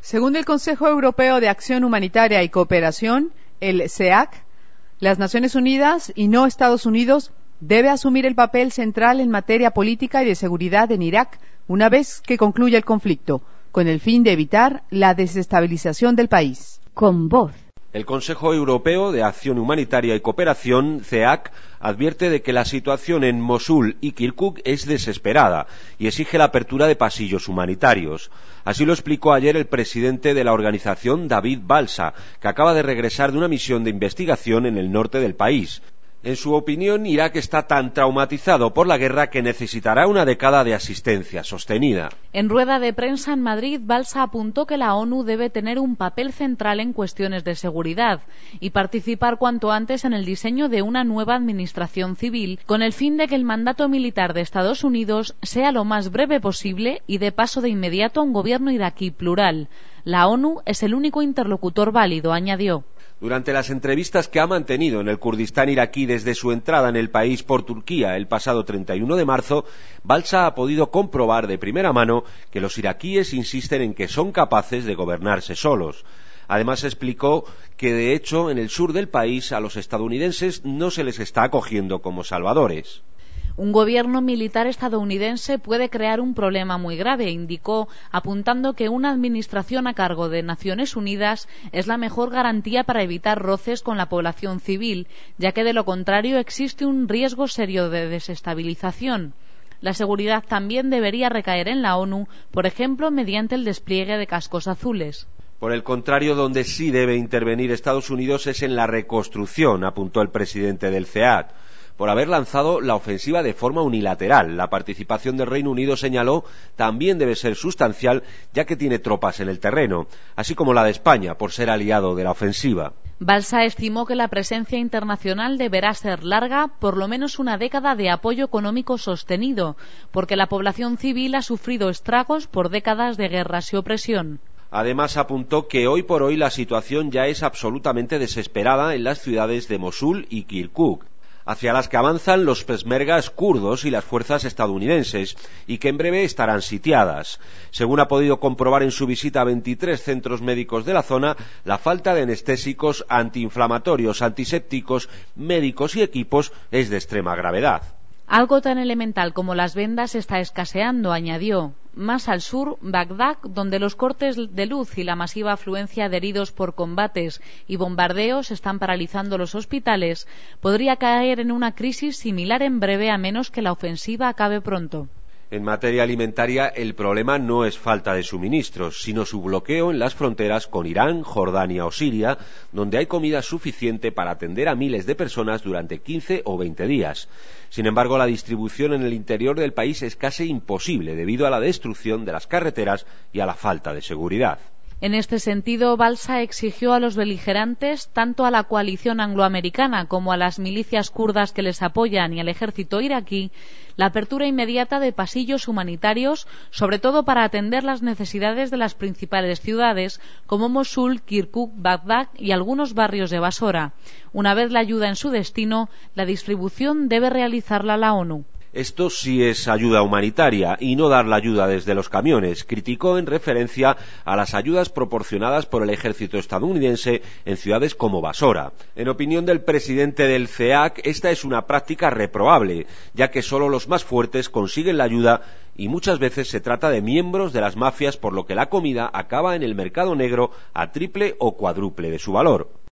Según el Consejo Europeo de Acción Humanitaria y Cooperación, el CEAC, las Naciones Unidas y no Estados Unidos debe asumir el papel central en materia política y de seguridad en Irak una vez que concluya el conflicto, con el fin de evitar la desestabilización del país. Con voz. El Consejo Europeo de Acción Humanitaria y Cooperación, CEAC, advierte de que la situación en Mosul y Kirkuk es desesperada y exige la apertura de pasillos humanitarios. Así lo explicó ayer el presidente de la organización, David Balsa, que acaba de regresar de una misión de investigación en el norte del país. En su opinión, Irak está tan traumatizado por la guerra que necesitará una década de asistencia sostenida. En rueda de prensa en Madrid, Balsa apuntó que la ONU debe tener un papel central en cuestiones de seguridad y participar cuanto antes en el diseño de una nueva administración civil con el fin de que el mandato militar de Estados Unidos sea lo más breve posible y dé paso de inmediato a un gobierno iraquí plural. La ONU es el único interlocutor válido, añadió. Durante las entrevistas que ha mantenido en el Kurdistán iraquí desde su entrada en el país por Turquía el pasado 31 de marzo, Balsa ha podido comprobar de primera mano que los iraquíes insisten en que son capaces de gobernarse solos. Además explicó que, de hecho, en el sur del país a los estadounidenses no se les está acogiendo como salvadores. Un gobierno militar estadounidense puede crear un problema muy grave, indicó, apuntando que una administración a cargo de Naciones Unidas es la mejor garantía para evitar roces con la población civil, ya que de lo contrario existe un riesgo serio de desestabilización. La seguridad también debería recaer en la ONU, por ejemplo, mediante el despliegue de cascos azules. Por el contrario, donde sí debe intervenir Estados Unidos es en la reconstrucción, apuntó el presidente del CEAC. Por haber lanzado la ofensiva de forma unilateral. La participación del Reino Unido, señaló, también debe ser sustancial, ya que tiene tropas en el terreno, así como la de España, por ser aliado de la ofensiva. Balsa estimó que la presencia internacional deberá ser larga, por lo menos una década de apoyo económico sostenido, porque la población civil ha sufrido estragos por décadas de guerras y opresión. Además, apuntó que hoy por hoy la situación ya es absolutamente desesperada en las ciudades de Mosul y Kirkuk, hacia las que avanzan los peshmergas kurdos y las fuerzas estadounidenses, y que en breve estarán sitiadas. Según ha podido comprobar en su visita a 23 centros médicos de la zona, la falta de anestésicos, antiinflamatorios, antisépticos, médicos y equipos es de extrema gravedad. Algo tan elemental como las vendas está escaseando, añadió. Más al sur, Bagdad, donde los cortes de luz y la masiva afluencia de heridos por combates y bombardeos están paralizando los hospitales, podría caer en una crisis similar en breve a menos que la ofensiva acabe pronto. En materia alimentaria, el problema no es falta de suministros, sino su bloqueo en las fronteras con Irán, Jordania o Siria, donde hay comida suficiente para atender a miles de personas durante 15 o 20 días. Sin embargo, la distribución en el interior del país es casi imposible debido a la destrucción de las carreteras y a la falta de seguridad. En este sentido, Balsa exigió a los beligerantes, tanto a la coalición angloamericana como a las milicias kurdas que les apoyan y al ejército iraquí, la apertura inmediata de pasillos humanitarios, sobre todo para atender las necesidades de las principales ciudades, como Mosul, Kirkuk, Bagdad y algunos barrios de Basora. Una vez la ayuda en su destino, la distribución debe realizarla la ONU. Esto sí es ayuda humanitaria y no dar la ayuda desde los camiones, criticó en referencia a las ayudas proporcionadas por el ejército estadounidense en ciudades como Basora. En opinión del presidente del CEAC, esta es una práctica reprobable, ya que solo los más fuertes consiguen la ayuda y muchas veces se trata de miembros de las mafias, por lo que la comida acaba en el mercado negro a triple o cuádruple de su valor.